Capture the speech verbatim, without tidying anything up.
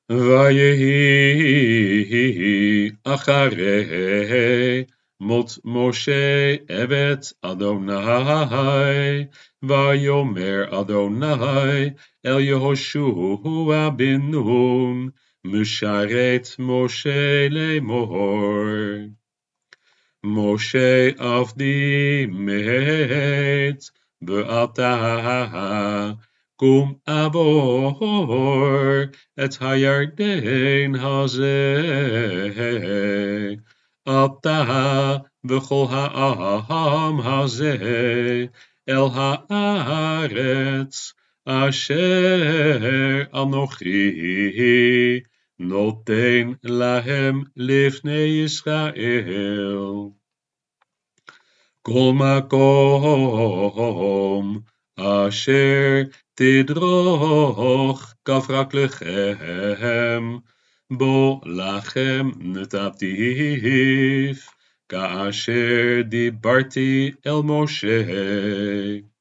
ויהי אחרי מות משה עבד אדוני, ויאמר אדוני אל יהושע בן נון, משרת משה לאמור. משה עבדי מת, ועתה קום עבור את הירדן הזה, אתה וכל העם הזה, אל הארץ אשר אנוכי נותן להם לפני ישראל. כל מקום אשר תדרוך כף רגליכם, בו לכם נתתיו, כאשר דיברתי אל משה.